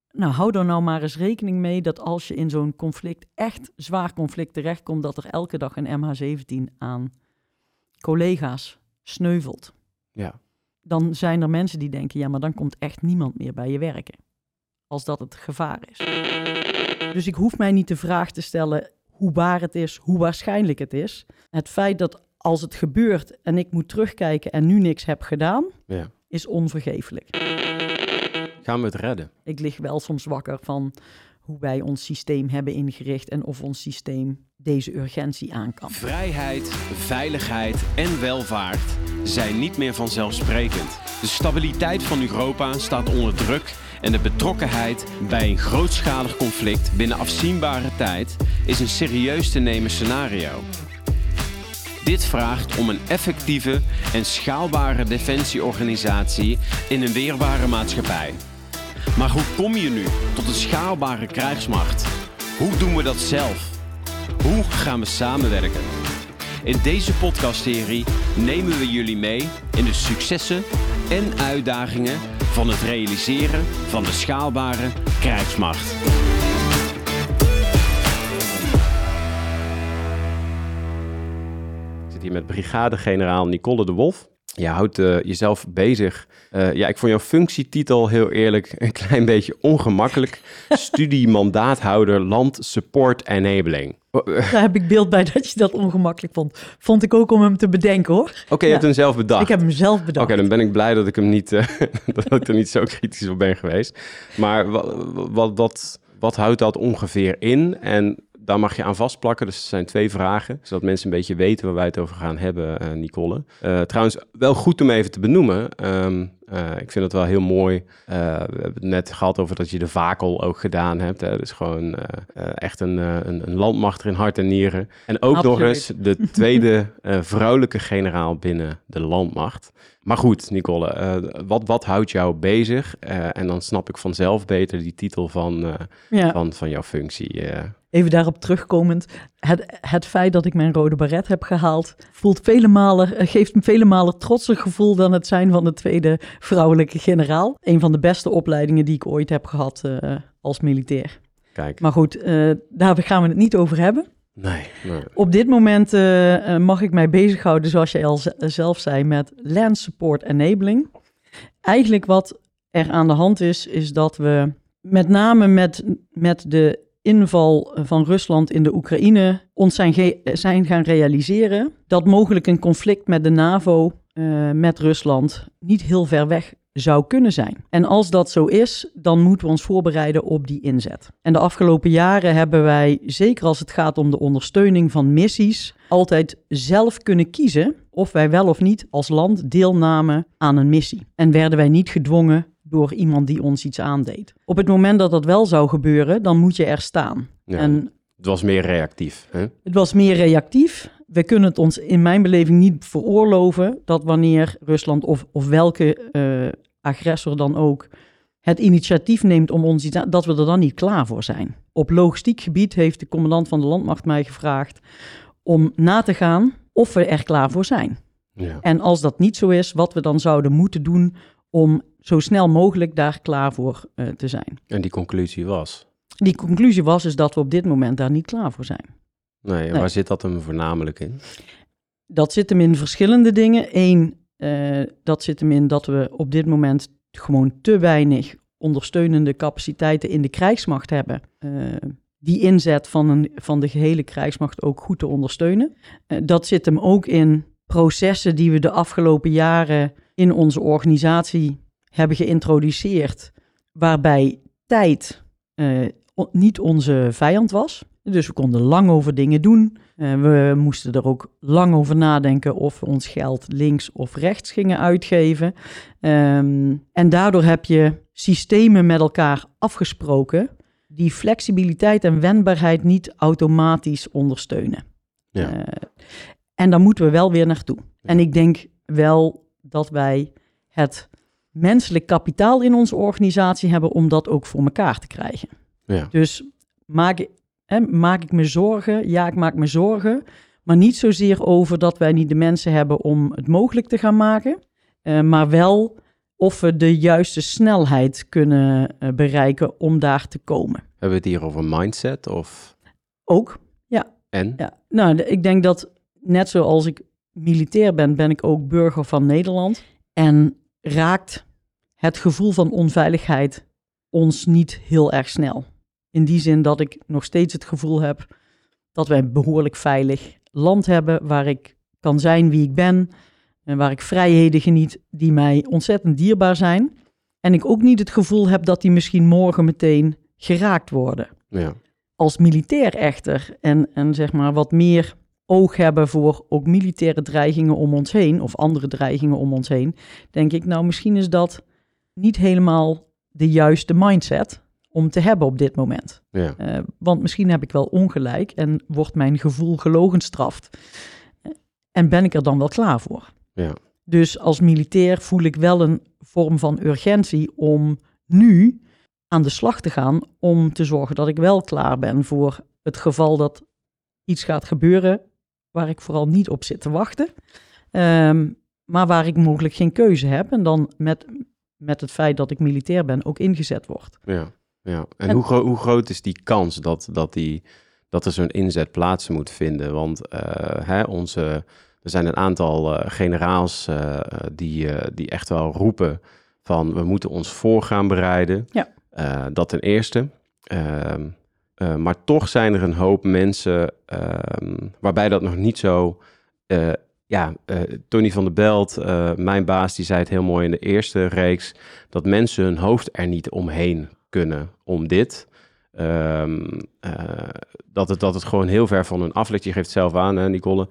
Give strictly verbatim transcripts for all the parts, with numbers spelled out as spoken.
Nou, hou er nou maar eens rekening mee dat als je in zo'n conflict, echt zwaar conflict terechtkomt, dat er elke dag een M H zeventien aan collega's sneuvelt. Ja. Dan zijn er mensen die denken, ja, maar dan komt echt niemand meer bij je werken. Als dat het gevaar is. Dus ik hoef mij niet de vraag te stellen hoe waar het is, hoe waarschijnlijk het is. Het feit dat als het gebeurt en ik moet terugkijken en nu niks heb gedaan, ja. is onvergeeflijk. Gaan we het redden? Ik lig wel soms wakker van hoe wij ons systeem hebben ingericht en of ons systeem deze urgentie aan kan. Vrijheid, veiligheid en welvaart zijn niet meer vanzelfsprekend. De stabiliteit van Europa staat onder druk en de betrokkenheid bij een grootschalig conflict binnen afzienbare tijd is een serieus te nemen scenario. Dit vraagt om een effectieve en schaalbare defensieorganisatie in een weerbare maatschappij. Maar hoe kom je nu tot een schaalbare krijgsmacht? Hoe doen we dat zelf? Hoe gaan we samenwerken? In deze podcastserie nemen we jullie mee in de successen en uitdagingen van het realiseren van de schaalbare krijgsmacht. Ik zit hier met brigadegeneraal Nicole de Wolf. Je houdt uh, jezelf bezig. Uh, ja, ik vond jouw functietitel heel eerlijk een klein beetje ongemakkelijk. Studie-mandaathouder Land Support Enabling. Daar heb ik beeld bij dat je dat ongemakkelijk vond. Vond ik ook om hem te bedenken, hoor. Oké, okay, je ja. hebt hem zelf bedacht. Ik heb hem zelf bedacht. Oké, okay, dan ben ik blij dat ik hem niet, uh, dat ik er niet zo kritisch op ben geweest. Maar wat, wat, wat, wat houdt dat ongeveer in? En daar mag je aan vastplakken. Dus er zijn twee vragen, zodat mensen een beetje weten waar wij het over gaan hebben, uh, Nicole. Uh, trouwens, wel goed om even te benoemen. Um, uh, ik vind het wel heel mooi. Uh, we hebben het net gehad over dat je de Vakel ook gedaan hebt. Hè? Dus gewoon uh, uh, echt een, uh, een, een landmachter in hart en nieren. En ook nog eens de tweede uh, vrouwelijke generaal binnen de landmacht. Maar goed, Nicole, uh, wat, wat houdt jou bezig? Uh, en dan snap ik vanzelf beter die titel van, uh, ja. van, van jouw functie. Uh. Even daarop terugkomend, het, het feit dat ik mijn rode baret heb gehaald, voelt vele malen, geeft me vele malen trotser gevoel dan het zijn van de tweede vrouwelijke generaal. Een van de beste opleidingen die ik ooit heb gehad uh, als militair. Kijk. Maar goed, uh, daar gaan we het niet over hebben. Nee, nee. Op dit moment uh, mag ik mij bezighouden, zoals jij al z- zelf zei, met Land Support Enabling. Eigenlijk wat er aan de hand is, is dat we met name met, met de inval van Rusland in de Oekraïne ons zijn, ge- zijn gaan realiseren dat mogelijk een conflict met de NAVO, uh, met Rusland, niet heel ver weg zou kunnen zijn. En als dat zo is, dan moeten we ons voorbereiden op die inzet. En de afgelopen jaren hebben wij, zeker als het gaat om de ondersteuning van missies, altijd zelf kunnen kiezen of wij wel of niet als land deelnamen aan een missie. En werden wij niet gedwongen door iemand die ons iets aandeed. Op het moment dat dat wel zou gebeuren, dan moet je er staan. Ja, en het was meer reactief, hè? Het was meer reactief. We kunnen het ons in mijn beleving niet veroorloven dat wanneer Rusland of, of welke uh, agressor dan ook het initiatief neemt om ons iets aan, dat we er dan niet klaar voor zijn. Op logistiek gebied heeft de commandant van de landmacht mij gevraagd om na te gaan of we er klaar voor zijn. Ja. En als dat niet zo is, wat we dan zouden moeten doen om zo snel mogelijk daar klaar voor uh, te zijn. En die conclusie was? Die conclusie was is dat we op dit moment daar niet klaar voor zijn. Nee, en nee. Waar zit dat hem voornamelijk in? Dat zit hem in verschillende dingen. Eén, uh, dat zit hem in dat we op dit moment gewoon te weinig ondersteunende capaciteiten in de krijgsmacht hebben. Uh, die inzet van, een, van de gehele krijgsmacht ook goed te ondersteunen. Uh, dat zit hem ook in processen die we de afgelopen jaren in onze organisatie hebben geïntroduceerd, waarbij tijd uh, niet onze vijand was. Dus we konden lang over dingen doen. Uh, we moesten er ook lang over nadenken of we ons geld links of rechts gingen uitgeven. Um, en daardoor heb je systemen met elkaar afgesproken die flexibiliteit en wendbaarheid niet automatisch ondersteunen. Ja. Uh, en daar moeten we wel weer naartoe. Ja. En ik denk wel dat wij het menselijk kapitaal in onze organisatie hebben om dat ook voor elkaar te krijgen. Ja. Dus maak, hè, maak ik me zorgen? Ja, ik maak me zorgen. Maar niet zozeer over dat wij niet de mensen hebben om het mogelijk te gaan maken. Uh, maar wel of we de juiste snelheid kunnen uh, bereiken om daar te komen. Hebben we het hier over mindset of... Ook, ja. En? Ja. Nou, de, ik denk dat net zoals ik militair ben, ben ik ook burger van Nederland. En raakt het gevoel van onveiligheid ons niet heel erg snel. In die zin dat ik nog steeds het gevoel heb dat wij een behoorlijk veilig land hebben, waar ik kan zijn wie ik ben en waar ik vrijheden geniet die mij ontzettend dierbaar zijn. En ik ook niet het gevoel heb dat die misschien morgen meteen geraakt worden. Ja. Als militair echter en, en zeg maar wat meer oog hebben voor ook militaire dreigingen om ons heen of andere dreigingen om ons heen, denk ik, nou misschien is dat niet helemaal de juiste mindset om te hebben op dit moment. Ja. Uh, want misschien heb ik wel ongelijk en wordt mijn gevoel gelogenstraft. Uh, en ben ik er dan wel klaar voor. Ja. Dus als militair voel ik wel een vorm van urgentie om nu aan de slag te gaan om te zorgen dat ik wel klaar ben voor het geval dat iets gaat gebeuren waar ik vooral niet op zit te wachten. Um, maar waar ik mogelijk geen keuze heb en dan met, met het feit dat ik militair ben ook ingezet word. Ja, ja. En, en hoe, gro- hoe groot is die kans dat, dat, die, dat er zo'n inzet plaats moet vinden? Want uh, hè, onze, er zijn een aantal uh, generaals uh, die, uh, die echt wel roepen van we moeten ons voor gaan bereiden. Ja. Uh, dat ten eerste. Uh, uh, maar toch zijn er een hoop mensen uh, waarbij dat nog niet zo... Uh, ja, uh, Tony van der Belt, uh, mijn baas, die zei het heel mooi in de eerste reeks, dat mensen hun hoofd er niet omheen kunnen om dit. Um, uh, dat, het, dat het gewoon heel ver van hun af ligt. Je geeft het zelf aan, hè, Nicole.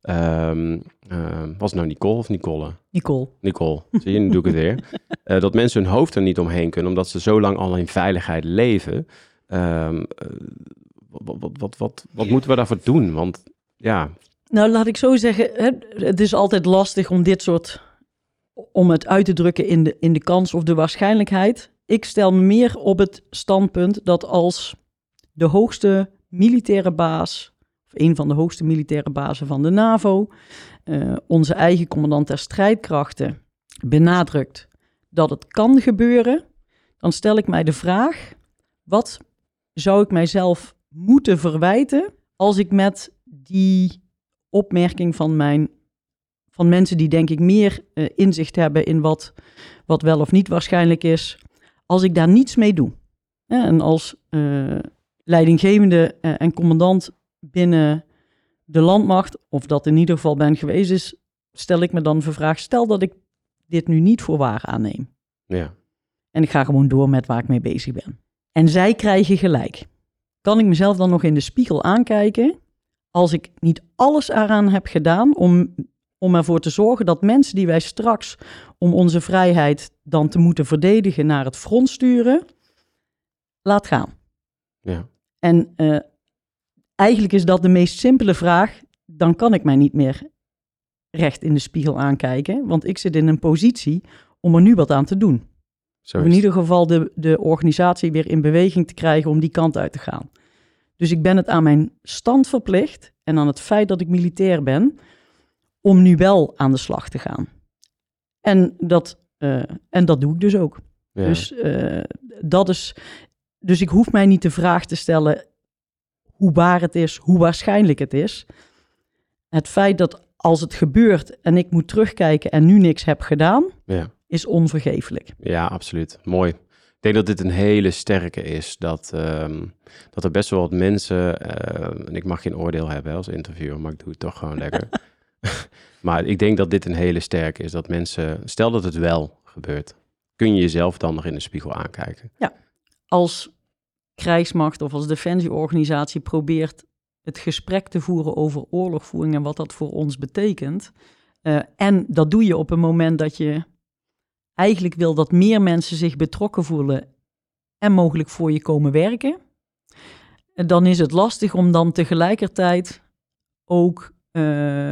Um, uh, was het nou Nicole of Nicole? Nicole. Nicole, zie je, nu doe ik het weer. Uh, dat mensen hun hoofd er niet omheen kunnen, omdat ze zo lang al in veiligheid leven. Um, uh, wat, wat, wat, wat, wat moeten we daarvoor doen? Want ja... Nou, laat ik zo zeggen, hè, het is altijd lastig om dit soort, om het uit te drukken in de, in de kans of de waarschijnlijkheid. Ik stel me meer op het standpunt dat als de hoogste militaire baas, of een van de hoogste militaire bazen van de NAVO, uh, onze eigen commandant der strijdkrachten benadrukt dat het kan gebeuren, dan stel ik mij de vraag, wat zou ik mijzelf moeten verwijten als ik met die opmerking van mijn van mensen die denk ik meer uh, inzicht hebben in wat, wat wel of niet waarschijnlijk is, als ik daar niets mee doe. Ja, en als uh, leidinggevende uh, en commandant binnen de landmacht, of dat in ieder geval ben geweest is, stel ik me dan de vraag, stel dat ik dit nu niet voor waar aanneem. Ja. En ik ga gewoon door met waar ik mee bezig ben. En zij krijgen gelijk. Kan ik mezelf dan nog in de spiegel aankijken als ik niet alles eraan heb gedaan om, om ervoor te zorgen dat mensen die wij straks om onze vrijheid dan te moeten verdedigen naar het front sturen, laat gaan. Ja. En uh, eigenlijk is dat de meest simpele vraag, dan kan ik mij niet meer recht in de spiegel aankijken, want ik zit in een positie om er nu wat aan te doen. Of in ieder geval de, de organisatie weer in beweging te krijgen om die kant uit te gaan. Dus ik ben het aan mijn stand verplicht en aan het feit dat ik militair ben, om nu wel aan de slag te gaan. En dat, uh, en dat doe ik dus ook. Ja. Dus, uh, dat is, dus ik hoef mij niet de vraag te stellen hoe waar het is, hoe waarschijnlijk het is. Het feit dat als het gebeurt en ik moet terugkijken en nu niks heb gedaan, ja. is onvergeeflijk. Ja, absoluut. Mooi. Ik denk dat dit een hele sterke is. Dat, um, dat er best wel wat mensen, uh, en ik mag geen oordeel hebben als interviewer, maar ik doe het toch gewoon lekker. Maar ik denk dat dit een hele sterke is. Dat mensen, stel dat het wel gebeurt, kun je jezelf dan nog in de spiegel aankijken. Ja, als krijgsmacht of als defensieorganisatie probeert het gesprek te voeren over oorlogvoering en wat dat voor ons betekent. Uh, en dat doe je op een moment dat je eigenlijk wil dat meer mensen zich betrokken voelen en mogelijk voor je komen werken. En dan is het lastig om dan tegelijkertijd ook uh,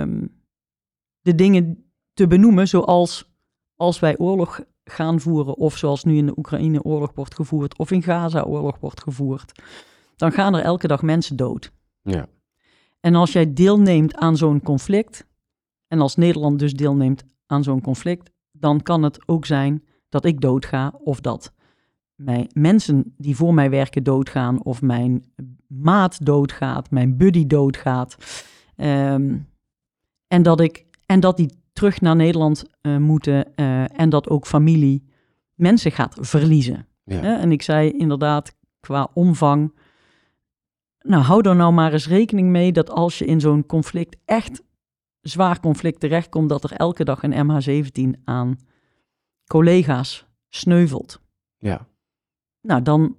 de dingen te benoemen zoals als wij oorlog gaan voeren of zoals nu in de Oekraïne oorlog wordt gevoerd of in Gaza oorlog wordt gevoerd. Dan gaan er elke dag mensen dood. Ja. En als jij deelneemt aan zo'n conflict, en als Nederland dus deelneemt aan zo'n conflict, dan kan het ook zijn dat ik doodga of dat mijn mensen die voor mij werken doodgaan of mijn maat doodgaat, mijn buddy doodgaat. Um, en, dat ik, en dat die terug naar Nederland uh, moeten uh, en dat ook familie mensen gaat verliezen. Ja. Uh, en ik zei inderdaad qua omvang, nou hou er nou maar eens rekening mee dat als je in zo'n conflict, echt zwaar conflict terechtkomt, dat er elke dag een M H zeventien aan collega's sneuvelt. Ja. Nou, dan,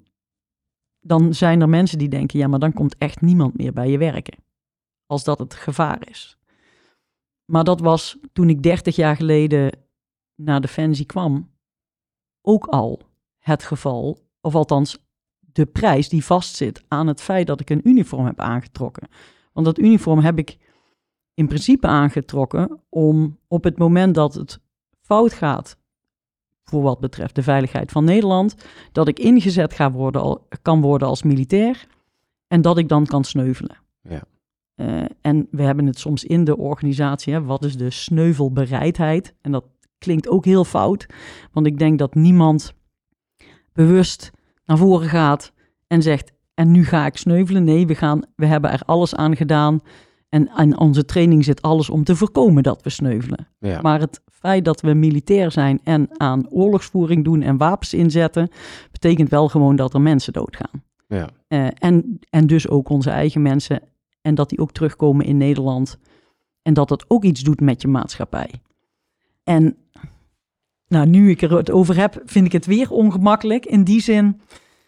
dan zijn er mensen die denken, ja, maar dan komt echt niemand meer bij je werken. Als dat het gevaar is. Maar dat was toen ik dertig jaar geleden naar Defensie kwam, ook al het geval, of althans de prijs die vastzit aan het feit dat ik een uniform heb aangetrokken. Want dat uniform heb ik in principe aangetrokken om op het moment dat het fout gaat, voor wat betreft de veiligheid van Nederland, dat ik ingezet ga worden, kan worden als militair en dat ik dan kan sneuvelen. Ja. Uh, en we hebben het soms in de organisatie, hè, wat is de sneuvelbereidheid? En dat klinkt ook heel fout, want ik denk dat niemand bewust naar voren gaat en zegt, en nu ga ik sneuvelen. Nee, we, gaan, we hebben er alles aan gedaan en in onze training zit alles om te voorkomen dat we sneuvelen. Ja. Maar het feit dat we militair zijn en aan oorlogsvoering doen en wapens inzetten, betekent wel gewoon dat er mensen doodgaan. Ja. Uh, en, en dus ook onze eigen mensen en dat die ook terugkomen in Nederland en dat het ook iets doet met je maatschappij. En nou, nu ik er het over heb, vind ik het weer ongemakkelijk in die zin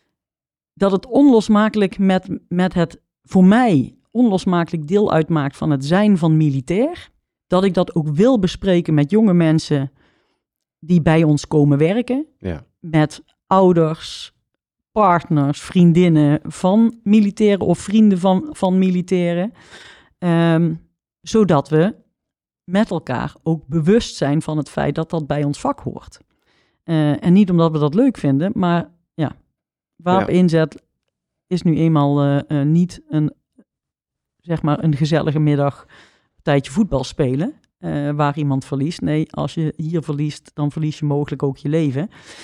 dat het onlosmakelijk met, met het voor mij onlosmakelijk deel uitmaakt van het zijn van militair. Dat ik dat ook wil bespreken met jonge mensen die bij ons komen werken. Ja. Met ouders, partners, vriendinnen van militairen of vrienden van, van militairen. Um, zodat we met elkaar ook bewust zijn van het feit dat dat bij ons vak hoort. Uh, en niet omdat we dat leuk vinden, maar ja, wapeninzet is nu eenmaal uh, uh, niet een, zeg maar een gezellige middag, een tijdje voetbal spelen, uh, waar iemand verliest. Nee, als je hier verliest, dan verlies je mogelijk ook je leven.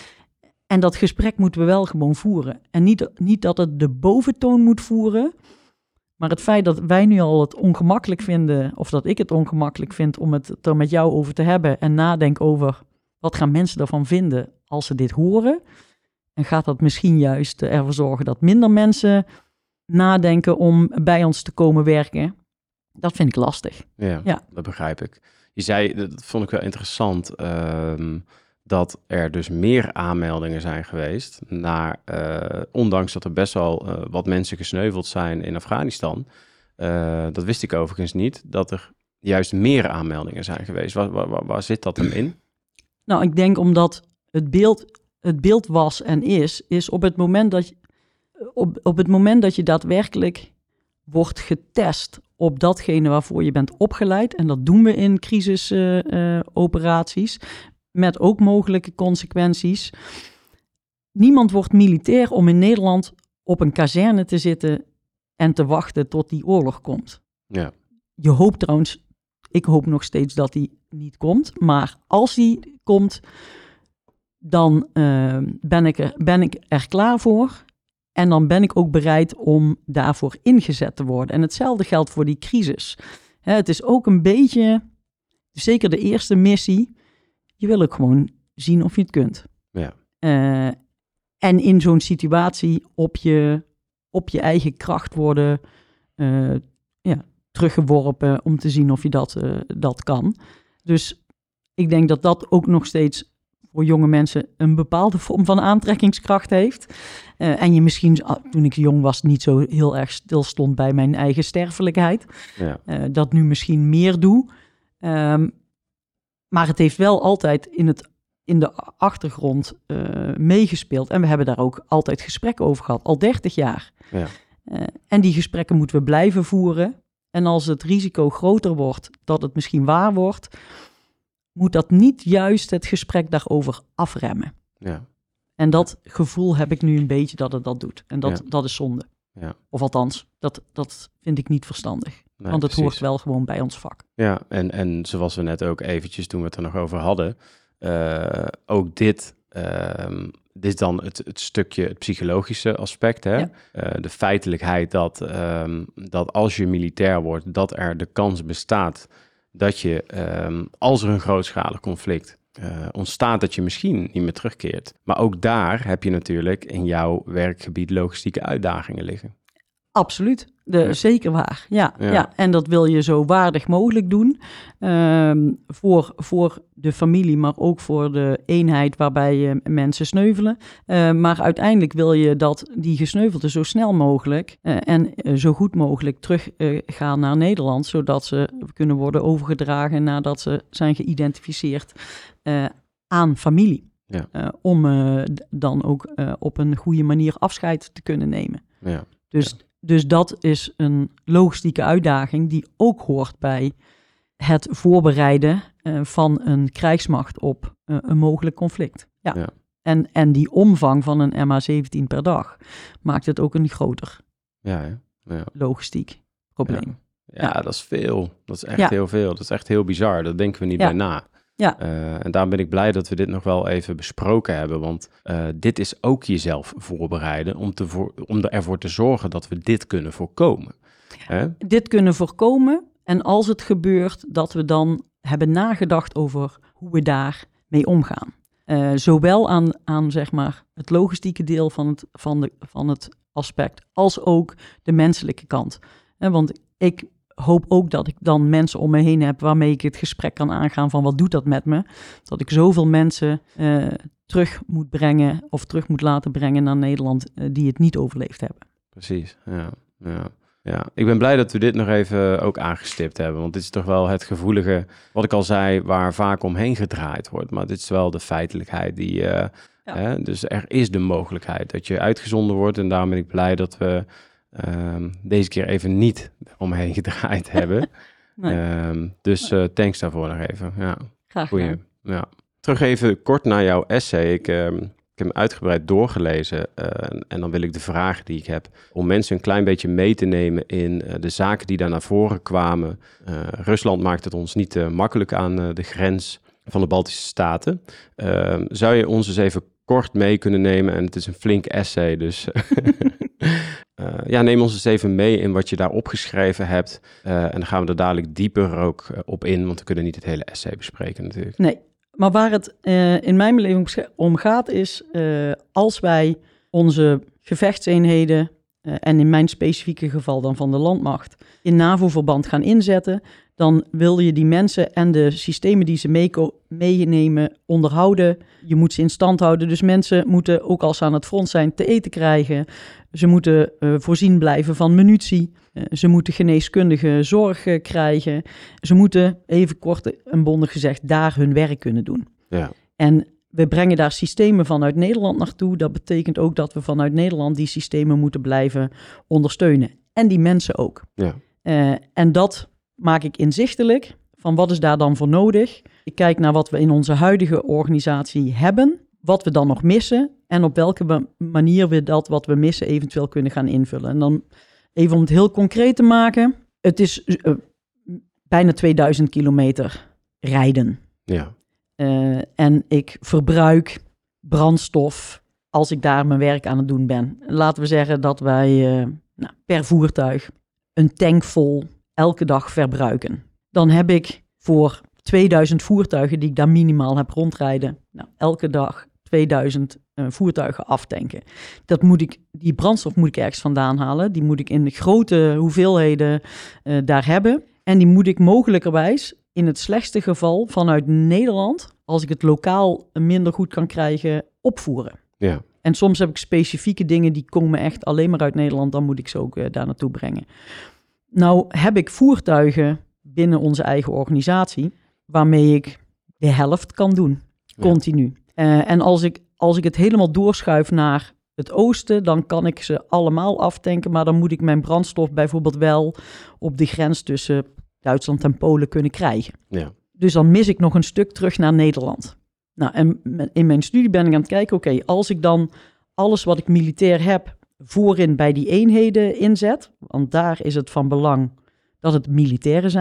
En dat gesprek moeten we wel gewoon voeren. En niet, niet dat het de boventoon moet voeren, maar het feit dat wij nu al het ongemakkelijk vinden, of dat ik het ongemakkelijk vind om het er met jou over te hebben en nadenk over wat gaan mensen ervan vinden als ze dit horen. En gaat dat misschien juist ervoor zorgen dat minder mensen nadenken om bij ons te komen werken? Dat vind ik lastig. Ja, ja. Dat begrijp ik. Je zei, dat vond ik wel interessant, um, dat er dus meer aanmeldingen zijn geweest naar, uh, ondanks dat er best wel uh, wat mensen gesneuveld zijn in Afghanistan. Uh, dat wist ik overigens niet, dat er juist meer aanmeldingen zijn geweest. Waar, waar, waar, waar zit dat dan in? Nou, ik denk omdat het beeld, het beeld was en is, is op het moment dat je, op, op het moment dat je daadwerkelijk wordt getest op datgene waarvoor je bent opgeleid, en dat doen we in crisisoperaties, uh, uh, met ook mogelijke consequenties. Niemand wordt militair om in Nederland op een kazerne te zitten en te wachten tot die oorlog komt. Ja. Je hoopt trouwens, ik hoop nog steeds dat die niet komt, maar als die komt, dan uh, ben, ik er, ben ik er klaar voor. En dan ben ik ook bereid om daarvoor ingezet te worden. En hetzelfde geldt voor die crisis. Hè, het is ook een beetje, zeker de eerste missie, je wil ook gewoon zien of je het kunt. Ja. Uh, en in zo'n situatie op je, op je eigen kracht worden uh, ja, teruggeworpen om te zien of je dat, uh, dat kan. Dus ik denk dat dat ook nog steeds voor jonge mensen een bepaalde vorm van aantrekkingskracht heeft. Uh, en je misschien, toen ik jong was, niet zo heel erg stilstond bij mijn eigen sterfelijkheid. Ja. Uh, dat nu misschien meer doe. Um, maar het heeft wel altijd in, het, in de achtergrond uh, meegespeeld. En we hebben daar ook altijd gesprekken over gehad, al dertig jaar. Ja. Uh, en die gesprekken moeten we blijven voeren. En als het risico groter wordt dat het misschien waar wordt, moet dat niet juist het gesprek daarover afremmen. Ja. En dat gevoel heb ik nu een beetje dat het dat doet. En dat, Ja. dat is zonde. Ja. Of althans, dat, dat vind ik niet verstandig. Nee, want het precies. hoort wel gewoon bij ons vak. Ja, en, en zoals we net ook eventjes toen we het er nog over hadden, uh, ook dit Um, dit is dan het, het stukje, het psychologische aspect. Hè? Ja. Uh, de feitelijkheid dat, um, dat als je militair wordt, dat er de kans bestaat dat je, um, als er een grootschalig conflict uh, ontstaat, dat je misschien niet meer terugkeert. Maar ook daar heb je natuurlijk in jouw werkgebied logistieke uitdagingen liggen. Absoluut, de, Ja. zeker waar. Ja, ja. Ja. En dat wil je zo waardig mogelijk doen um, voor, voor de familie, maar ook voor de eenheid waarbij uh, mensen sneuvelen. Uh, maar uiteindelijk wil je dat die gesneuvelden zo snel mogelijk uh, en uh, zo goed mogelijk terug uh, gaan naar Nederland, zodat ze kunnen worden overgedragen nadat ze zijn geïdentificeerd uh, aan familie. Ja. Uh, om uh, d- dan ook uh, op een goede manier afscheid te kunnen nemen. Ja. Dus Ja. Dus dat is een logistieke uitdaging die ook hoort bij het voorbereiden uh, van een krijgsmacht op uh, een mogelijk conflict. Ja. Ja. En, en die omvang van een M H zeventien per dag maakt het ook een groter Ja, hè? Ja. logistiek probleem. Ja. Ja, Ja. dat is veel. Dat is echt Ja. heel veel. Dat is echt heel bizar. Dat denken we niet Ja. bij na. Ja. Uh, en daarom ben ik blij dat we dit nog wel even besproken hebben. Want uh, dit is ook jezelf voorbereiden om, te voor, om ervoor te zorgen dat we dit kunnen voorkomen. Hè? Dit kunnen voorkomen en als het gebeurt, dat we dan hebben nagedacht over hoe we daarmee omgaan. Uh, zowel aan, aan zeg maar, het logistieke deel van het, van, de, van het aspect, als ook de menselijke kant. Uh, want ik hoop ook dat ik dan mensen om me heen heb waarmee ik het gesprek kan aangaan van wat doet dat met me? Dat ik zoveel mensen uh, terug moet brengen of terug moet laten brengen naar Nederland uh, die het niet overleefd hebben. Precies, ja, ja. Ja, ik ben blij dat we dit nog even ook aangestipt hebben. Want dit is toch wel het gevoelige, wat ik al zei, waar vaak omheen gedraaid wordt. Maar dit is wel de feitelijkheid die... Uh, ja. hè, dus er is de mogelijkheid dat je uitgezonden wordt. En daarom ben ik blij dat we um, deze keer even niet omheen gedraaid hebben. Nee. Um, dus uh, thanks daarvoor nog even. Ja. Graag Goeie. gedaan. Ja. Terug even kort naar jouw essay. Ik... Um, Ik heb hem uitgebreid doorgelezen uh, en dan wil ik de vragen die ik heb om mensen een klein beetje mee te nemen in uh, de zaken die daar naar voren kwamen. Uh, Rusland maakt het ons niet uh, makkelijk aan uh, de grens van de Baltische Staten. Uh, zou je ons eens even kort mee kunnen nemen? En het is een flink essay, dus uh, ja, neem ons eens even mee in wat je daar opgeschreven hebt. Uh, en dan gaan we er dadelijk dieper ook uh, op in, want we kunnen niet het hele essay bespreken natuurlijk. Nee. Maar waar het uh, in mijn beleving om gaat is, uh, als wij onze gevechtseenheden, uh, en in mijn specifieke geval dan van de landmacht, in NAVO-verband gaan inzetten, dan wil je die mensen en de systemen die ze meeko- meenemen onderhouden. Je moet ze in stand houden. Dus mensen moeten, ook als ze aan het front zijn, te eten krijgen. Ze moeten uh, voorzien blijven van munitie. Uh, ze moeten geneeskundige zorg uh, krijgen. Ze moeten, even kort en bondig gezegd, daar hun werk kunnen doen. Ja. En we brengen daar systemen vanuit Nederland naartoe. Dat betekent ook dat we vanuit Nederland die systemen moeten blijven ondersteunen. En die mensen ook. Ja. Uh, en dat maak ik inzichtelijk. Van wat is daar dan voor nodig? Ik kijk naar wat we in onze huidige organisatie hebben. Wat we dan nog missen. En op welke manier we dat wat we missen eventueel kunnen gaan invullen. En dan even om het heel concreet te maken. Het is uh, bijna tweeduizend kilometer rijden. Ja. Uh, en ik verbruik brandstof als ik daar mijn werk aan het doen ben. Laten we zeggen dat wij uh, nou, per voertuig een tank vol elke dag verbruiken. Dan heb ik voor tweeduizend voertuigen die ik daar minimaal heb rondrijden, nou, elke dag tweeduizend uh, voertuigen aftanken. Dat moet ik, die brandstof moet ik ergens vandaan halen. Die moet ik in grote hoeveelheden uh, daar hebben. En die moet ik mogelijkerwijs in het slechtste geval vanuit Nederland, als ik het lokaal minder goed kan krijgen, opvoeren. Ja. En soms heb ik specifieke dingen die komen echt alleen maar uit Nederland. Dan moet ik ze ook uh, daar naartoe brengen. Nou heb ik voertuigen binnen onze eigen organisatie waarmee ik de helft kan doen, continu. Ja. Uh, en als ik, als ik het helemaal doorschuif naar het oosten, dan kan ik ze allemaal aftanken, maar dan moet ik mijn brandstof bijvoorbeeld wel op de grens tussen Duitsland en Polen kunnen krijgen. Ja. Dus dan mis ik nog een stuk terug naar Nederland. Nou, en in mijn studie ben ik aan het kijken, oké, okay, als ik dan alles wat ik militair heb voorin bij die eenheden inzet, want daar is het van belang dat het militairen zijn,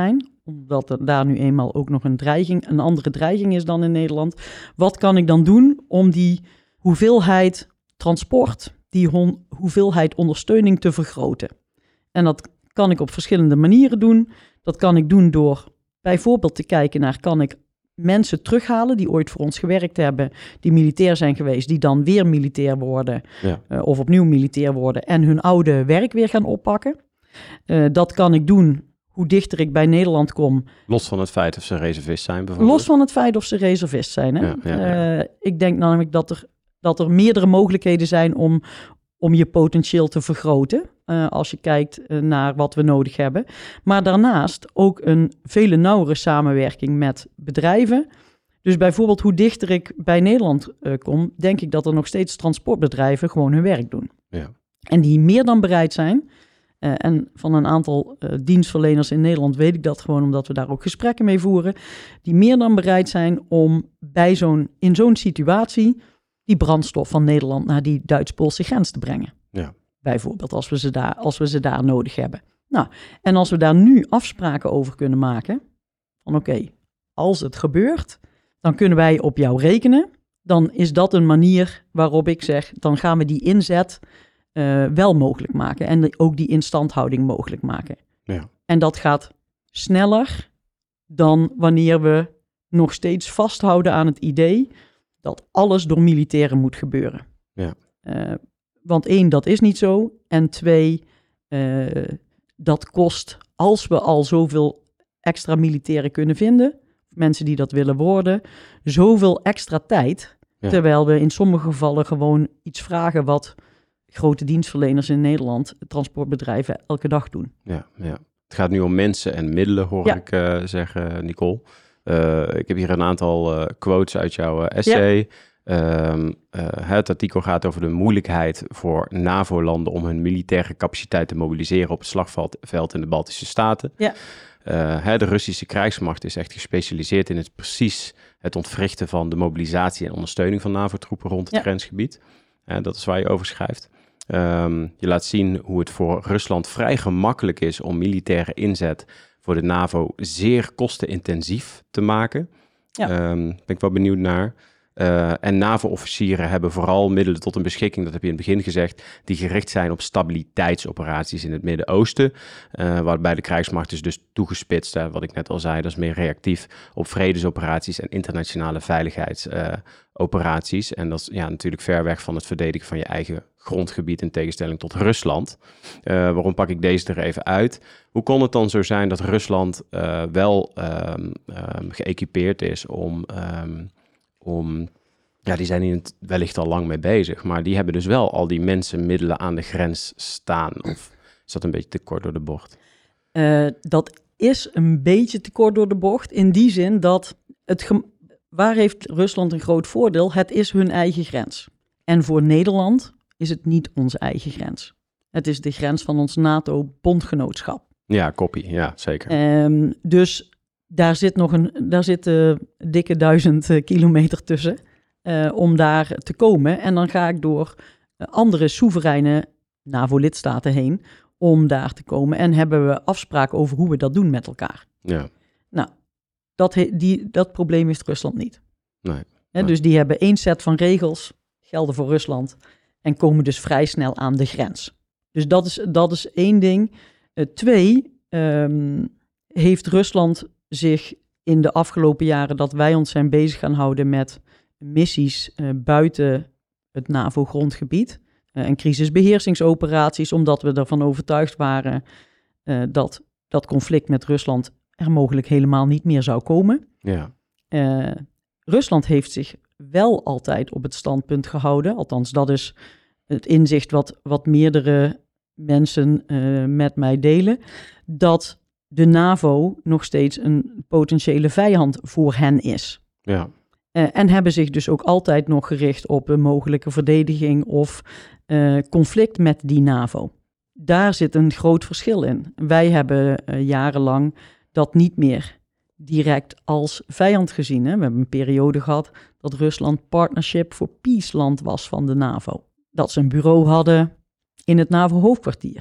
omdat er daar nu eenmaal ook nog een dreiging, een andere dreiging is dan in Nederland. Wat kan ik dan doen om die hoeveelheid transport, die hon, hoeveelheid ondersteuning te vergroten? En dat kan ik op verschillende manieren doen. Dat kan ik doen door bijvoorbeeld te kijken naar, kan ik mensen terughalen die ooit voor ons gewerkt hebben, die militair zijn geweest, die dan weer militair worden ja. uh, of opnieuw militair worden en hun oude werk weer gaan oppakken. Uh, dat kan ik doen hoe dichter ik bij Nederland kom. Los van het feit of ze reservist zijn bijvoorbeeld? Los van het feit of ze reservist zijn. Hè? Ja, ja, ja. Uh, ik denk namelijk dat er, dat er meerdere mogelijkheden zijn om, om je potentieel te vergroten. Uh, als je kijkt uh, naar wat we nodig hebben. Maar daarnaast ook een vele nauwere samenwerking met bedrijven. Dus bijvoorbeeld hoe dichter ik bij Nederland uh, kom, denk ik dat er nog steeds transportbedrijven gewoon hun werk doen. Ja. En die meer dan bereid zijn. Uh, en van een aantal uh, dienstverleners in Nederland weet ik dat gewoon omdat we daar ook gesprekken mee voeren. Die meer dan bereid zijn om bij zo'n, in zo'n situatie die brandstof van Nederland naar die Duits-Poolse grens te brengen. Ja. Bijvoorbeeld als we, ze daar, als we ze daar nodig hebben. Nou, en als we daar nu afspraken over kunnen maken, van oké, okay, als het gebeurt, dan kunnen wij op jou rekenen. Dan is dat een manier waarop ik zeg, dan gaan we die inzet uh, wel mogelijk maken. En ook die instandhouding mogelijk maken. Ja. En dat gaat sneller dan wanneer we nog steeds vasthouden aan het idee dat alles door militairen moet gebeuren. Ja. Uh, Want één, dat is niet zo. En twee, uh, dat kost, als we al zoveel extra militairen kunnen vinden, mensen die dat willen worden, zoveel extra tijd. Ja. Terwijl we in sommige gevallen gewoon iets vragen wat grote dienstverleners in Nederland, transportbedrijven, elke dag doen. Ja, ja. Het gaat nu om mensen en middelen, hoor ja. ik uh, zeggen, Nicole. Uh, ik heb hier een aantal uh, quotes uit jouw uh, essay. Ja. Um, uh, het artikel gaat over de moeilijkheid voor NAVO-landen om hun militaire capaciteit te mobiliseren op het slagveld in de Baltische Staten. Ja. Uh, hè, de Russische krijgsmacht is echt gespecialiseerd in het precies het ontwrichten van de mobilisatie en ondersteuning van NAVO-troepen rond het ja. grensgebied. Uh, dat is waar je over schrijft. Um, je laat zien hoe het voor Rusland vrij gemakkelijk is om militaire inzet voor de NAVO zeer kostenintensief te maken. Ja. Um, ben ik wel benieuwd naar. Uh, en NAVO-officieren hebben vooral middelen tot hun beschikking, dat heb je in het begin gezegd, die gericht zijn op stabiliteitsoperaties in het Midden-Oosten, uh, waarbij de krijgsmacht is dus toegespitst, hè, wat ik net al zei, dat is meer reactief op vredesoperaties en internationale veiligheidsoperaties. Uh, en dat is ja, natuurlijk ver weg van het verdedigen van je eigen grondgebied in tegenstelling tot Rusland. Uh, waarom pak ik deze er even uit? Hoe kon het dan zo zijn dat Rusland uh, wel um, um, geëquipeerd is om... Um, Om, ja, die zijn hier wellicht al lang mee bezig, maar die hebben dus wel al die mensen middelen aan de grens staan. Of is dat een beetje te kort door de bocht? Uh, dat is een beetje te kort door de bocht in die zin dat het gem- waar heeft Rusland een groot voordeel? Het is hun eigen grens. En voor Nederland is het niet onze eigen grens. Het is de grens van ons NATO-bondgenootschap. Ja, kopie, ja, zeker. Um, dus daar zit nog een, daar zit uh, dikke duizend uh, kilometer tussen uh, om daar te komen. En dan ga ik door uh, andere soevereine NAVO-lidstaten heen om daar te komen. En hebben we afspraken over hoe we dat doen met elkaar. Ja. Nou, dat, he, die, dat probleem heeft Rusland niet. Nee, He, nee. Dus die hebben één set van regels, gelden voor Rusland, en komen dus vrij snel aan de grens. Dus dat is, dat is één ding. Uh, twee, um, heeft Rusland zich in de afgelopen jaren dat wij ons zijn bezig gaan houden met missies uh, buiten het NAVO-grondgebied uh, en crisisbeheersingsoperaties, omdat we ervan overtuigd waren uh, dat dat conflict met Rusland er mogelijk helemaal niet meer zou komen. Ja. Uh, Rusland heeft zich wel altijd op het standpunt gehouden, althans dat is het inzicht wat, wat meerdere mensen uh, met mij delen, dat de NAVO nog steeds een potentiële vijand voor hen is. Ja. Uh, en hebben zich dus ook altijd nog gericht op een mogelijke verdediging of uh, conflict met die NAVO. Daar zit een groot verschil in. Wij hebben uh, jarenlang dat niet meer direct als vijand gezien. Hè? We hebben een periode gehad dat Rusland Partnership for Peace land was van de NAVO. Dat ze een bureau hadden in het NAVO-hoofdkwartier.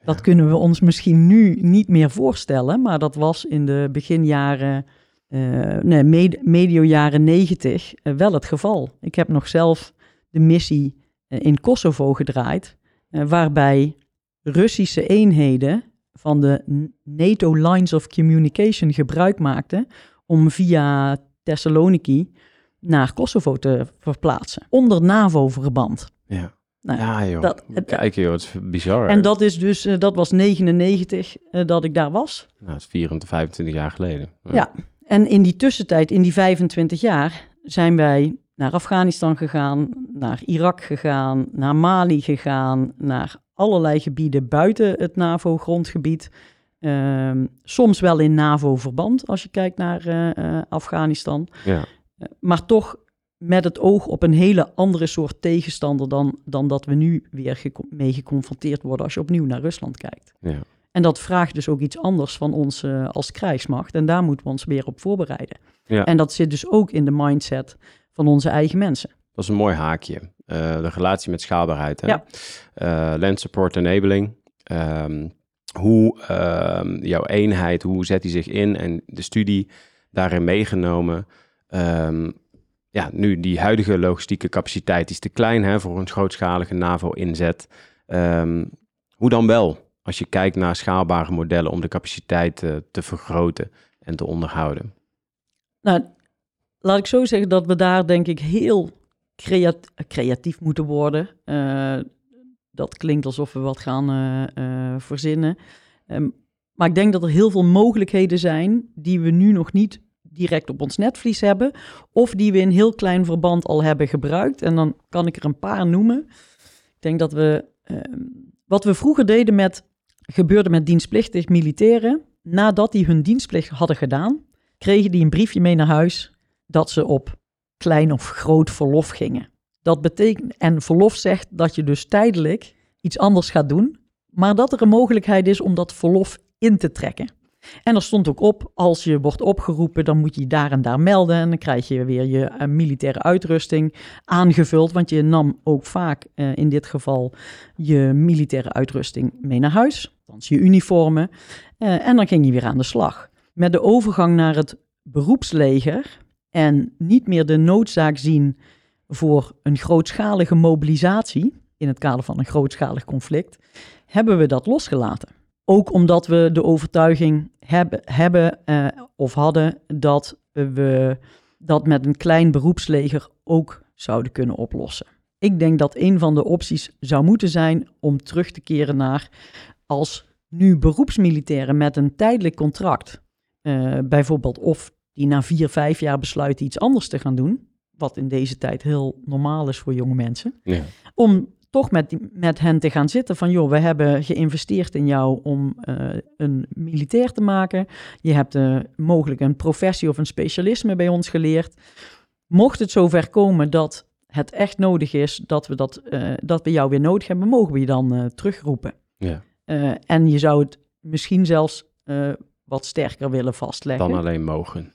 Dat kunnen we ons misschien nu niet meer voorstellen, maar dat was in de beginjaren, uh, nee, med- medio jaren negentig uh, wel het geval. Ik heb nog zelf de missie uh, in Kosovo gedraaid, uh, waarbij Russische eenheden van de NATO Lines of Communication gebruik maakten om via Thessaloniki naar Kosovo te verplaatsen, onder NAVO-verband. Ja. Nou, ja, joh. Dat, Kijk, joh, het is bizar. En dat is dus, uh, dat was negenennegentig uh, dat ik daar was. Nou, dat is vierentwintig, vijfentwintig jaar geleden. Ja. ja, en in die tussentijd, in die vijfentwintig jaar, zijn wij naar Afghanistan gegaan, naar Irak gegaan, naar Mali gegaan, naar allerlei gebieden buiten het NAVO-grondgebied. Uh, soms wel in NAVO-verband, als je kijkt naar uh, uh, Afghanistan. Ja. Uh, maar toch met het oog op een hele andere soort tegenstander dan, dan dat we nu weer geko- mee geconfronteerd worden als je opnieuw naar Rusland kijkt. Ja. En dat vraagt dus ook iets anders van ons uh, als krijgsmacht. En daar moeten we ons weer op voorbereiden. Ja. En dat zit dus ook in de mindset van onze eigen mensen. Dat is een mooi haakje. Uh, de relatie met schaalbaarheid. Hè? Ja. Uh, land support enabling. Um, hoe uh, jouw eenheid, hoe zet die zich in? En de studie daarin meegenomen. Um, ja, nu die huidige logistieke capaciteit is te klein, hè, voor een grootschalige NAVO-inzet. Um, hoe dan wel? Als je kijkt naar schaalbare modellen om de capaciteit uh, te vergroten en te onderhouden. Nou, laat ik zo zeggen dat we daar denk ik heel creat- creatief moeten worden. Uh, dat klinkt alsof we wat gaan uh, uh, verzinnen. Um, maar ik denk dat er heel veel mogelijkheden zijn die we nu nog niet direct op ons netvlies hebben, of die we in heel klein verband al hebben gebruikt. En dan kan ik er een paar noemen. Ik denk dat we, uh, wat we vroeger deden met, gebeurde met dienstplichtig militairen, nadat die hun dienstplicht hadden gedaan, kregen die een briefje mee naar huis dat ze op klein of groot verlof gingen. Dat betekent, en verlof zegt dat je dus tijdelijk iets anders gaat doen, maar dat er een mogelijkheid is om dat verlof in te trekken. En er stond ook op, als je wordt opgeroepen, dan moet je je daar en daar melden. En dan krijg je weer je uh, militaire uitrusting aangevuld. Want je nam ook vaak, uh, in dit geval, je militaire uitrusting mee naar huis. Dan je uniformen. Uh, en dan ging je weer aan de slag. Met de overgang naar het beroepsleger en niet meer de noodzaak zien voor een grootschalige mobilisatie, in het kader van een grootschalig conflict, hebben we dat losgelaten. Ook omdat we de overtuiging hebben, hebben uh, of hadden dat we dat met een klein beroepsleger ook zouden kunnen oplossen. Ik denk dat een van de opties zou moeten zijn om terug te keren naar, als nu beroepsmilitairen met een tijdelijk contract, uh, bijvoorbeeld of die na vier, vijf jaar besluiten iets anders te gaan doen, wat in deze tijd heel normaal is voor jonge mensen, ja. om toch met, die, met hen te gaan zitten van, joh, we hebben geïnvesteerd in jou om uh, een militair te maken. Je hebt uh, mogelijk een professie of een specialisme bij ons geleerd. Mocht het zover komen dat het echt nodig is dat we, dat, uh, dat we jou weer nodig hebben, mogen we je dan uh, terugroepen. Ja. Uh, en je zou het misschien zelfs uh, wat sterker willen vastleggen. Dan alleen mogen.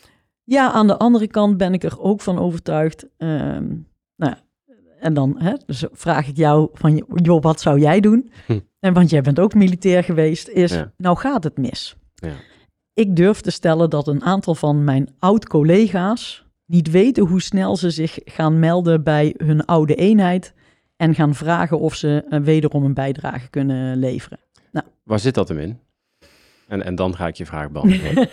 Ja, aan de andere kant ben ik er ook van overtuigd. Uh, nou En dan hè, dus vraag ik jou van, joh, wat zou jij doen? Hm. En want jij bent ook militair geweest, is, ja. nou gaat het mis. Ja. Ik durf te stellen dat een aantal van mijn oud-collega's niet weten hoe snel ze zich gaan melden bij hun oude eenheid en gaan vragen of ze uh, wederom een bijdrage kunnen leveren. Nou. Waar zit dat hem in? En, en dan ga ik je vraag beantwoorden.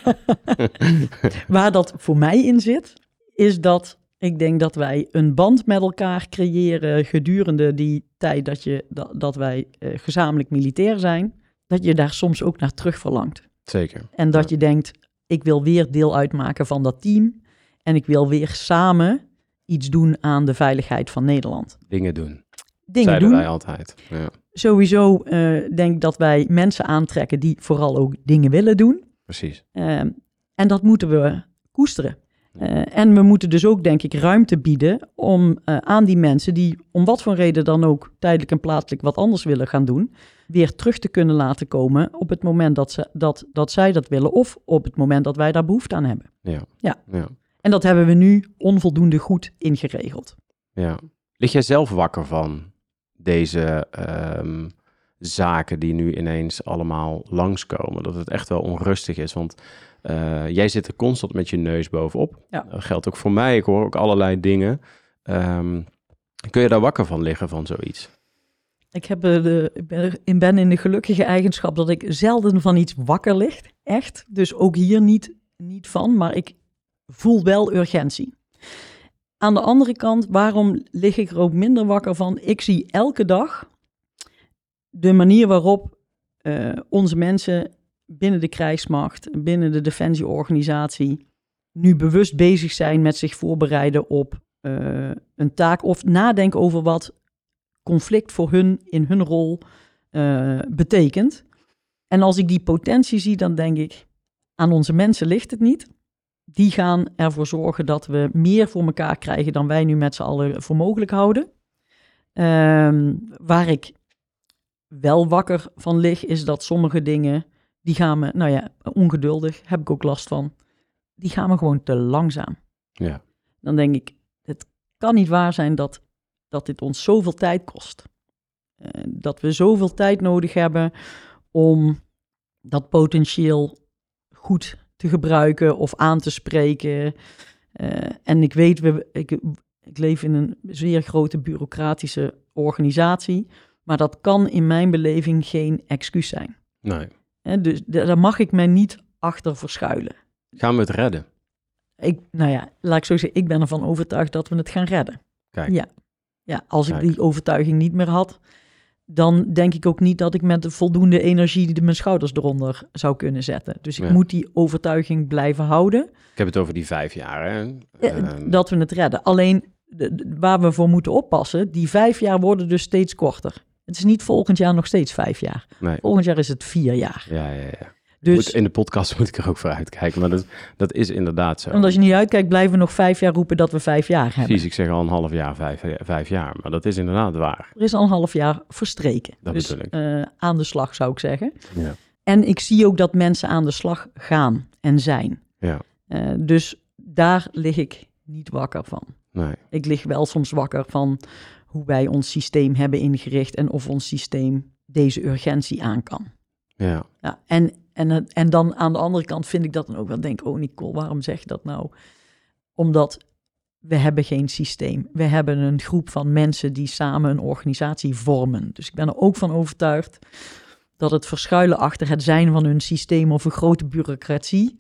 Waar dat voor mij in zit, is dat ik denk dat wij een band met elkaar creëren gedurende die tijd dat, je, dat, dat wij uh, gezamenlijk militair zijn, dat je daar soms ook naar terug verlangt. Zeker. En dat ja. je denkt, ik wil weer deel uitmaken van dat team en ik wil weer samen iets doen aan de veiligheid van Nederland. Dingen doen. Dingen Zeiden doen. wij altijd. Ja. Sowieso uh, denk ik dat wij mensen aantrekken die vooral ook dingen willen doen. Precies. Uh, en dat moeten we koesteren. Uh, en we moeten dus ook, denk ik, ruimte bieden om uh, aan die mensen die om wat voor reden dan ook tijdelijk en plaatselijk wat anders willen gaan doen, weer terug te kunnen laten komen op het moment dat, ze, dat, dat zij dat willen of op het moment dat wij daar behoefte aan hebben. Ja. Ja. ja. En dat hebben we nu onvoldoende goed ingeregeld. Ja. Lig jij zelf wakker van deze um, zaken die nu ineens allemaal langskomen. Dat het echt wel onrustig is, want uh, jij zit er constant met je neus bovenop. Ja. Dat geldt ook voor mij. Ik hoor ook allerlei dingen. Um, kun je daar wakker van liggen van zoiets? Ik, heb de, ik ben, ik ben in de gelukkige eigenschap dat ik zelden van iets wakker lig. Echt. Dus ook hier niet, niet van, maar ik voel wel urgentie. Aan de andere kant, waarom lig ik er ook minder wakker van? Ik zie elke dag de manier waarop uh, onze mensen binnen de krijgsmacht, binnen de defensieorganisatie, nu bewust bezig zijn met zich voorbereiden op uh, een taak of nadenken over wat conflict voor hun in hun rol uh, betekent. En als ik die potentie zie, dan denk ik, aan onze mensen ligt het niet. Die gaan ervoor zorgen dat we meer voor elkaar krijgen dan wij nu met z'n allen voor mogelijk houden. Um, waar ik wel wakker van lig, is dat sommige dingen, die gaan me, nou ja, ongeduldig, heb ik ook last van, die gaan me gewoon te langzaam. Ja. Dan denk ik, het kan niet waar zijn dat, dat dit ons zoveel tijd kost. Uh, dat we zoveel tijd nodig hebben om dat potentieel goed te gebruiken of aan te spreken. Uh, en ik weet, we, ik, ik leef in een zeer grote bureaucratische organisatie, maar dat kan in mijn beleving geen excuus zijn. Nee. He, dus daar mag ik mij niet achter verschuilen. Gaan we het redden? Ik, nou ja, laat ik zo zeggen, ik ben ervan overtuigd dat we het gaan redden. Kijk. Ja, ja als Kijk. ik die overtuiging niet meer had, dan denk ik ook niet dat ik met de voldoende energie de mijn schouders eronder zou kunnen zetten. Dus ik Ja. moet die overtuiging blijven houden. Ik heb het over die vijf jaar, hè? Ja, Um, dat we het redden. Alleen de, de, waar we voor moeten oppassen, die vijf jaar worden dus steeds korter. Het is niet volgend jaar nog steeds vijf jaar. Nee. Volgend jaar is het vier jaar. Ja, ja, ja. Dus Moet, in de podcast moet ik er ook voor uitkijken, maar dat, dat is inderdaad zo. want als je niet uitkijkt, blijven we nog vijf jaar roepen dat we vijf jaar hebben. Precies, ik zeg al een half jaar, vijf, vijf jaar, maar dat is inderdaad waar. Er is al een half jaar verstreken. Dat dus bedoel ik. uh, aan de slag zou ik zeggen. Ja. En ik zie ook dat mensen aan de slag gaan en zijn. Ja. Uh, dus daar lig ik niet wakker van. Nee. Ik lig wel soms wakker van hoe wij ons systeem hebben ingericht en of ons systeem deze urgentie aan kan. Ja. Ja, en, en, en dan aan de andere kant vind ik dat dan ook wel, denk oh Nicole, waarom zeg je dat nou? Omdat we hebben geen systeem. We hebben een groep van mensen die samen een organisatie vormen. Dus ik ben er ook van overtuigd dat het verschuilen achter het zijn van een systeem of een grote bureaucratie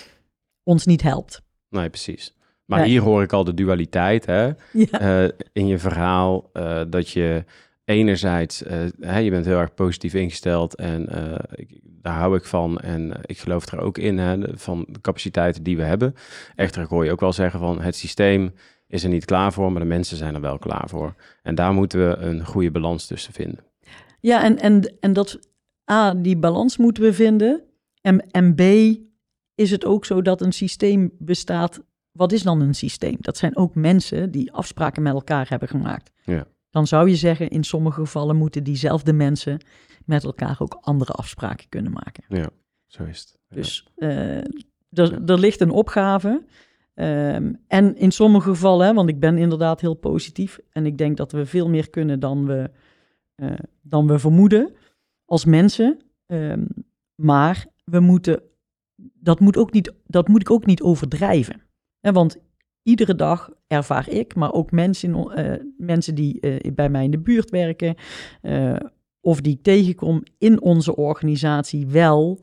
ons niet helpt. Nee, precies. Maar Ja. hier hoor ik al de dualiteit, hè? Ja. Uh, in je verhaal, uh, dat je enerzijds, uh, hè, je bent heel erg positief ingesteld en uh, ik, daar hou ik van en uh, ik geloof er ook in, hè, de, van de capaciteiten die we hebben. Echter, ik hoor je ook wel zeggen van het systeem is er niet klaar voor, maar de mensen zijn er wel klaar voor. En daar moeten we een goede balans tussen vinden. Ja, en, en, en dat A, die balans moeten we vinden. En, en B, is het ook zo dat een systeem bestaat. Wat is dan een systeem? Dat zijn ook mensen die afspraken met elkaar hebben gemaakt. Ja. Dan zou je zeggen, in sommige gevallen moeten diezelfde mensen met elkaar ook andere afspraken kunnen maken. Ja, zo is het. Ja. Dus uh, er, er ligt een opgave. Um, en in sommige gevallen, hè, want ik ben inderdaad heel positief en ik denk dat we veel meer kunnen dan we, uh, dan we vermoeden als mensen. Um, maar we moeten, dat moet, ook niet, dat moet ik ook niet overdrijven. Hè, want iedere dag ervaar ik, maar ook mensen, uh, mensen die uh, bij mij in de buurt werken uh, of die ik tegenkom in onze organisatie wel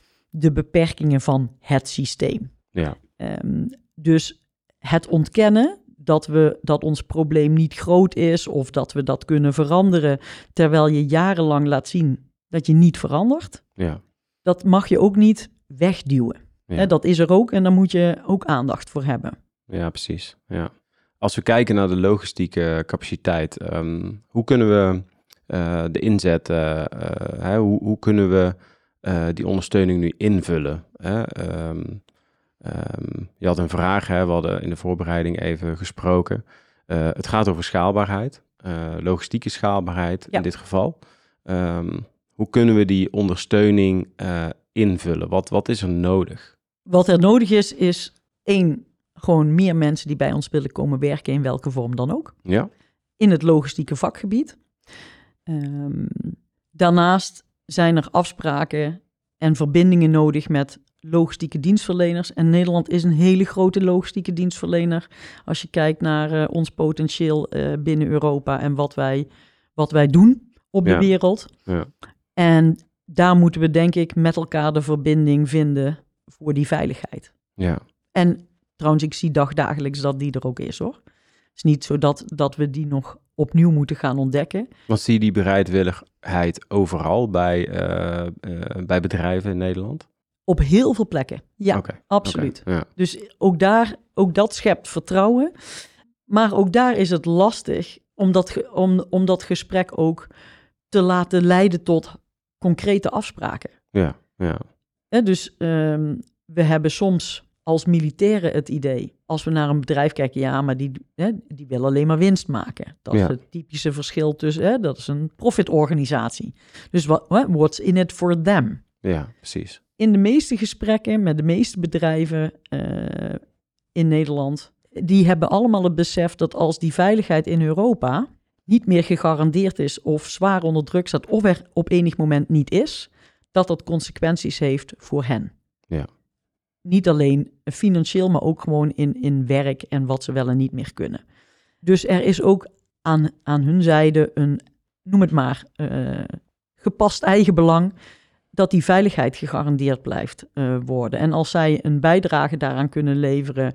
de beperkingen van het systeem. Ja. Um, dus het ontkennen dat, we, dat ons probleem niet groot is of dat we dat kunnen veranderen terwijl je jarenlang laat zien dat je niet verandert, Ja. dat mag je ook niet wegduwen. Ja. He, dat is er ook en daar moet je ook aandacht voor hebben. Ja, precies. Ja. Als we kijken naar de logistieke capaciteit, um, hoe kunnen we uh, de inzet, uh, uh, hè, hoe, hoe kunnen we uh, die ondersteuning nu invullen? Hè? Um, um, je had een vraag, hè? We hadden in de voorbereiding even gesproken. Uh, het gaat over schaalbaarheid, uh, logistieke schaalbaarheid Ja. in dit geval. Um, hoe kunnen we die ondersteuning uh, invullen? Wat, wat is er nodig? Wat er nodig is, is één, gewoon meer mensen die bij ons willen komen werken in welke vorm dan ook. Ja, In het logistieke vakgebied. Um, Daarnaast zijn er afspraken en verbindingen nodig met logistieke dienstverleners. En Nederland is een hele grote logistieke dienstverlener als je kijkt naar uh, ons potentieel uh, binnen Europa en wat wij, wat wij doen op de ja. wereld. Ja. En daar moeten we denk ik met elkaar de verbinding vinden voor die veiligheid. Ja. En trouwens, ik zie dagdagelijks dat die er ook is, hoor. Het is niet zo dat, dat we die nog opnieuw moeten gaan ontdekken. Want zie je die bereidwilligheid overal bij, uh, uh, bij bedrijven in Nederland? Op heel veel plekken, ja, okay. absoluut. Okay. Ja. Dus ook daar, ook dat schept vertrouwen. Maar ook daar is het lastig om dat, ge, om, om dat gesprek ook te laten leiden tot concrete afspraken. Ja, ja. He, dus um, we hebben soms als militairen het idee, als we naar een bedrijf kijken, ja, maar die, hè, die willen alleen maar winst maken. Dat is ja. het typische verschil tussen, hè, dat is een profitorganisatie. Dus wat, what's in it for them? Ja, precies. In de meeste gesprekken met de meeste bedrijven uh, in Nederland, die hebben allemaal het besef dat als die veiligheid in Europa niet meer gegarandeerd is of zwaar onder druk staat of er op enig moment niet is, dat dat consequenties heeft voor hen. Ja. Niet alleen financieel, maar ook gewoon in, in werk en wat ze wel en niet meer kunnen. Dus er is ook aan, aan hun zijde een, noem het maar, uh, gepast eigenbelang dat die veiligheid gegarandeerd blijft uh, worden. En als zij een bijdrage daaraan kunnen leveren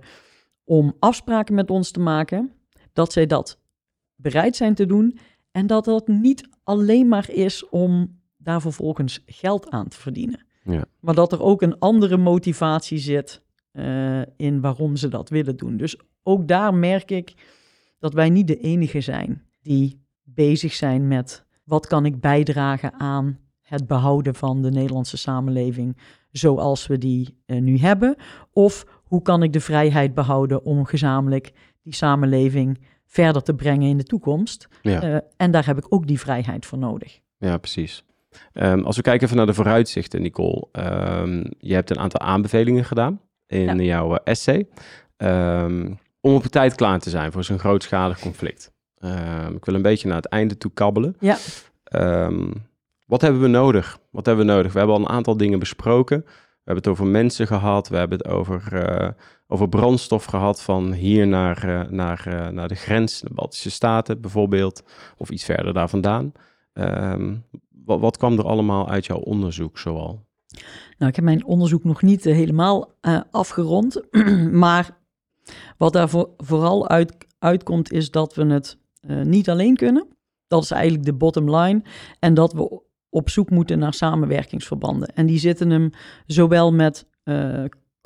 om afspraken met ons te maken, dat zij dat bereid zijn te doen en dat dat niet alleen maar is om daar vervolgens geld aan te verdienen. Ja. Maar dat er ook een andere motivatie zit uh, in waarom ze dat willen doen. Dus ook daar merk ik dat wij niet de enige zijn die bezig zijn met wat kan ik bijdragen aan het behouden van de Nederlandse samenleving zoals we die uh, nu hebben. Of hoe kan ik de vrijheid behouden om gezamenlijk die samenleving verder te brengen in de toekomst. Ja. Uh, en daar heb ik ook die vrijheid voor nodig. Ja, precies. Um, als we kijken even naar de vooruitzichten, Nicole. Um, je hebt een aantal aanbevelingen gedaan in ja. jouw uh, essay. Um, om op tijd klaar te zijn voor zo'n grootschalig conflict. Um, ik wil een beetje naar het einde toe kabbelen. Ja. Um, wat hebben we nodig? Wat hebben we nodig? We hebben al een aantal dingen besproken. We hebben het over mensen gehad. We hebben het over, uh, over brandstof gehad van hier naar, uh, naar, uh, naar de grens, de Baltische Staten bijvoorbeeld. Of iets verder daar vandaan. Um, wat, wat kwam er allemaal uit jouw onderzoek zoal? Nou, ik heb mijn onderzoek nog niet uh, helemaal uh, afgerond. Maar wat daar voor, vooral uit, uitkomt is dat we het uh, niet alleen kunnen. Dat is eigenlijk de bottom line. En dat we op zoek moeten naar samenwerkingsverbanden. En die zitten hem zowel met uh,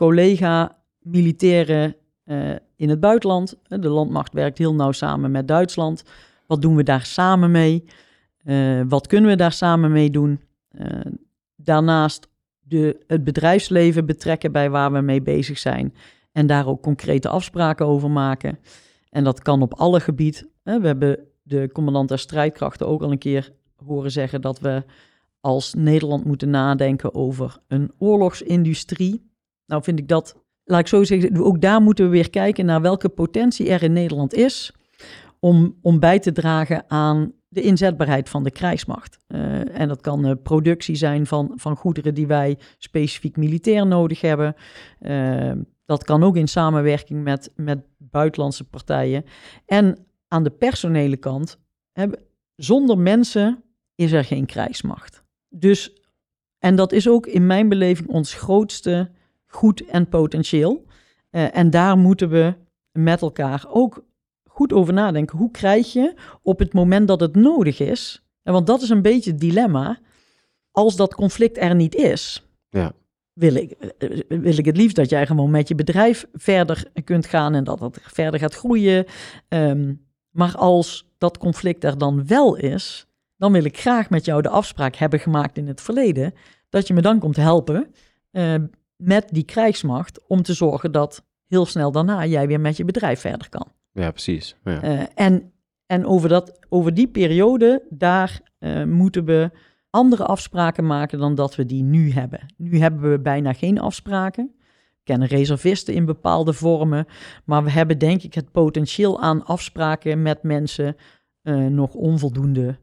collega-militairen uh, in het buitenland. De landmacht werkt heel nauw samen met Duitsland. Wat doen we daar samen mee? Uh, wat kunnen we daar samen mee doen? Uh, daarnaast de, het bedrijfsleven betrekken bij waar we mee bezig zijn. En daar ook concrete afspraken over maken. En dat kan op alle gebieden. We hebben de commandant der strijdkrachten ook al een keer horen zeggen dat we als Nederland moeten nadenken over een oorlogsindustrie. Nou vind ik dat, laat ik zo zeggen, ook daar moeten we weer kijken naar welke potentie er in Nederland is om, om bij te dragen aan de inzetbaarheid van de krijgsmacht. Uh, en dat kan uh, productie zijn van, van goederen die wij specifiek militair nodig hebben. Uh, dat kan ook in samenwerking met, met buitenlandse partijen. En aan de personele kant, hè, zonder mensen is er geen krijgsmacht. Dus, en dat is ook in mijn beleving ons grootste goed en potentieel. Uh, en daar moeten we met elkaar ook goed over nadenken. Hoe krijg je op het moment dat het nodig is, en want dat is een beetje het dilemma, als dat conflict er niet is, ja. wil, ik, wil ik het liefst dat jij gewoon met je bedrijf verder kunt gaan en dat het verder gaat groeien. Um, maar als dat conflict er dan wel is, dan wil ik graag met jou de afspraak hebben gemaakt in het verleden, dat je me dan komt helpen uh, met die krijgsmacht om te zorgen dat heel snel daarna jij weer met je bedrijf verder kan. Ja, precies. Ja. Uh, en en over, dat, over die periode, daar uh, moeten we andere afspraken maken dan dat we die nu hebben. Nu hebben we bijna geen afspraken. We kennen reservisten in bepaalde vormen, maar we hebben denk ik het potentieel aan afspraken met mensen uh, nog onvoldoende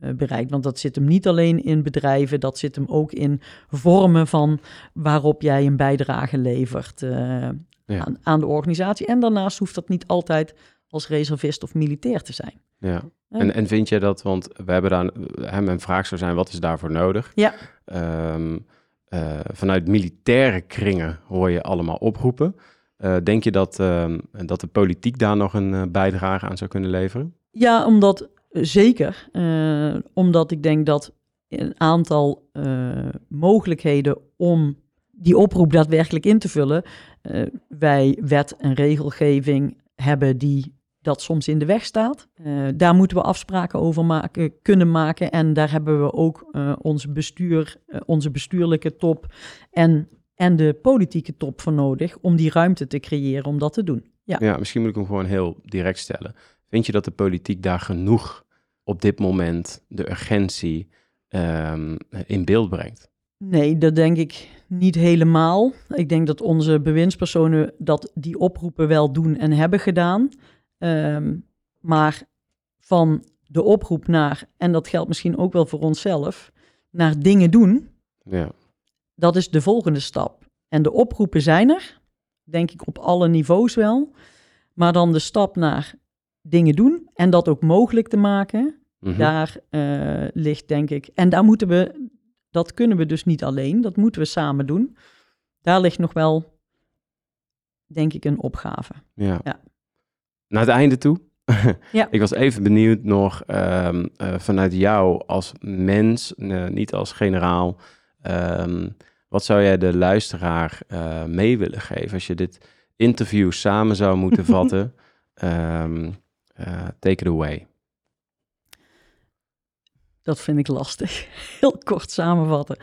uh, bereikt. Want dat zit hem niet alleen in bedrijven, dat zit hem ook in vormen van waarop jij een bijdrage levert uh, ja. aan, aan de organisatie. En daarnaast hoeft dat niet altijd als reservist of militair te zijn. Ja. En, en vind je dat, want we hebben daar, hè, mijn vraag zou zijn, wat is daarvoor nodig? Ja. Um, uh, vanuit militaire kringen hoor je allemaal oproepen. Uh, denk je dat, uh, dat de politiek daar nog een uh, bijdrage aan zou kunnen leveren? Ja, omdat, zeker. Uh, omdat ik denk dat een aantal uh, mogelijkheden om die oproep daadwerkelijk in te vullen, uh, wij wet en regelgeving hebben die dat soms in de weg staat. Uh, daar moeten we afspraken over maken, kunnen maken. En daar hebben we ook uh, ons bestuur, uh, onze bestuurlijke top en, en de politieke top voor nodig om die ruimte te creëren om dat te doen. Ja. ja, misschien moet ik hem gewoon heel direct stellen. Vind je dat de politiek daar genoeg op dit moment de urgentie um, in beeld brengt? Nee, dat denk ik niet helemaal. Ik denk dat onze bewindspersonen dat die oproepen wel doen en hebben gedaan. Um, maar van de oproep naar, en dat geldt misschien ook wel voor onszelf, naar dingen doen, ja. dat is de volgende stap. En de oproepen zijn er, denk ik op alle niveaus wel. Maar dan de stap naar dingen doen en dat ook mogelijk te maken, mm-hmm. daar uh, ligt denk ik. En daar moeten we, dat kunnen we dus niet alleen, dat moeten we samen doen. Daar ligt nog wel, denk ik, een opgave. Ja. ja. Naar het einde toe. Ja. Ik was even benieuwd nog um, uh, vanuit jou als mens, uh, niet als generaal. Um, wat zou jij de luisteraar uh, mee willen geven als je dit interview samen zou moeten vatten? um, uh, take it away. Dat vind ik lastig. Heel kort samenvatten.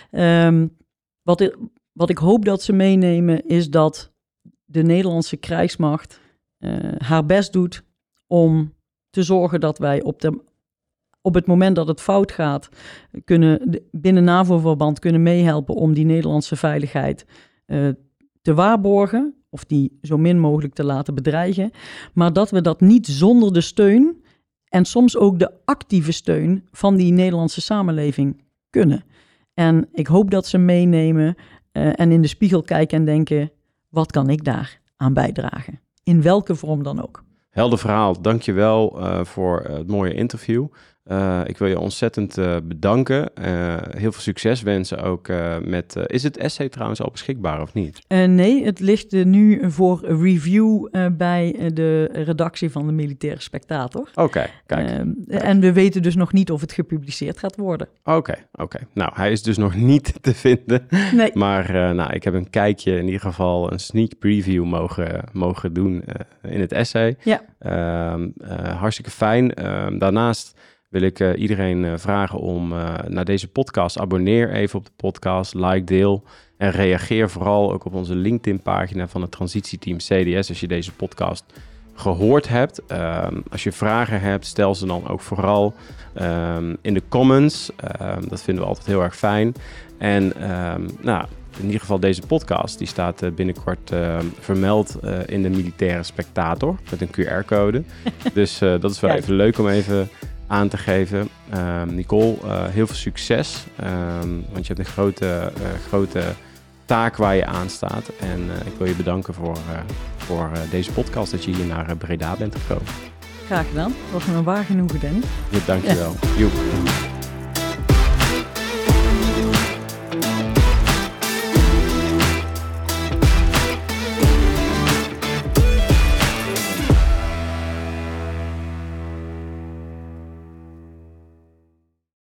Um, wat, ik, wat ik hoop dat ze meenemen is dat de Nederlandse krijgsmacht Uh, haar best doet om te zorgen dat wij op, de, op het moment dat het fout gaat, kunnen binnen NAVO-verband kunnen meehelpen om die Nederlandse veiligheid uh, te waarborgen, of die zo min mogelijk te laten bedreigen, maar dat we dat niet zonder de steun en soms ook de actieve steun van die Nederlandse samenleving kunnen. En ik hoop dat ze meenemen uh, en in de spiegel kijken en denken, wat kan ik daar aan bijdragen? In welke vorm dan ook. Helder verhaal. Dank je wel uh, voor uh, het mooie interview. Uh, ik wil je ontzettend uh, bedanken. Uh, heel veel succes wensen ook uh, met... Uh, is het essay trouwens al beschikbaar of niet? Uh, nee, het ligt uh, nu voor review uh, bij uh, de redactie van de Militaire Spectator. Oké, okay, kijk, uh, kijk. En we weten dus nog niet of het gepubliceerd gaat worden. Oké, okay, oké. Okay. Nou, hij is dus nog niet te vinden. Nee. Maar uh, nou, ik heb een kijkje, in ieder geval een sneak preview mogen, mogen doen uh, in het essay. Ja. Uh, uh, hartstikke fijn. Uh, daarnaast wil ik uh, iedereen uh, vragen om uh, naar deze podcast, abonneer even op de podcast, like, deel en reageer vooral ook op onze LinkedIn-pagina van het transitieteam C D S als je deze podcast gehoord hebt. Uh, als je vragen hebt, stel ze dan ook vooral uh, in de comments. Uh, dat vinden we altijd heel erg fijn. En uh, nou, in ieder geval deze podcast, die staat uh, binnenkort uh, vermeld uh, in de Militaire Spectator met een Q R-code. Dus uh, dat is wel ja. even leuk om even aan te geven. Uh, Nicole, uh, heel veel succes. Uh, want je hebt een grote, uh, grote taak waar je aan staat. En uh, ik wil je bedanken voor, uh, voor uh, deze podcast, dat je hier naar uh, Breda bent gekomen. Graag gedaan. Dat was me een waar genoegen, Danny. Ja, dankjewel. Ja.